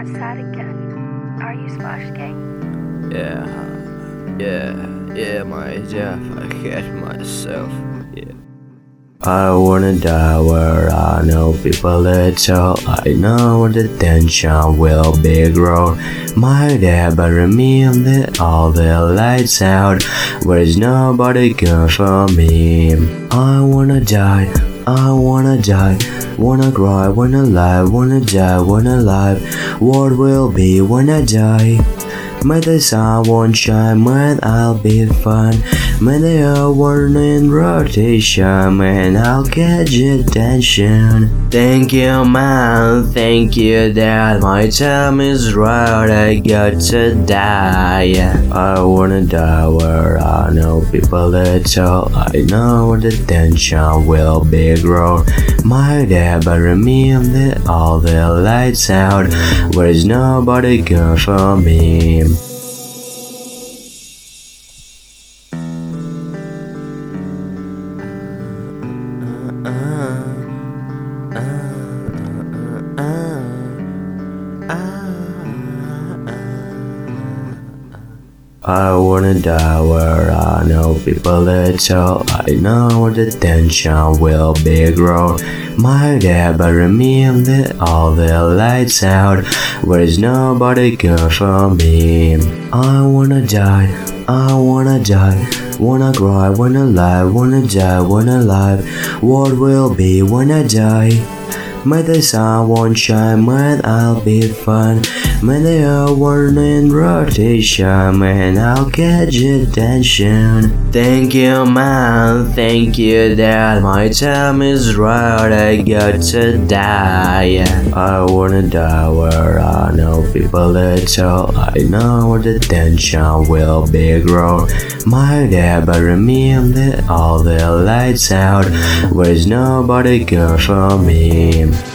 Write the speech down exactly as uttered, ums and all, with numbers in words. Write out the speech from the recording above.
outside again. Are you Splash Gang? Yeah, yeah, yeah, my Jeff, I hate myself, yeah. I wanna die where I know people little. I know the tension will be grown. My dad bury me on the all the lights out. Where is nobody good for me? I wanna die, I wanna die. Wanna cry, wanna lie, wanna die, wanna live. What will be when I die? May the sun won't shine, man, I'll be fine. May they are worn in rotation, man, I'll catch attention. Thank you, man, thank you, dad. My time is right, I got to die. I wanna die where I know people little. I know the tension will be grown. My dad bury me on the all the lights out. Where is nobody good for me? I wanna die where I know people little. I know the tension will be grown. My dad bury me on the all the lights out. Where is nobody good for me? I wanna die, I wanna die. Wanna cry, wanna lie, wanna die, wanna live. What will be when I die? May the sun won't shine, man, I'll be fine. May they are worn in rotation, man, I'll catch attention. Thank you, man, thank you, dad. My time is right, I got to die. I wanna die where I know people little. I know the tension will be grown. My dad bury me on the all the lights out. Where is nobody good for me?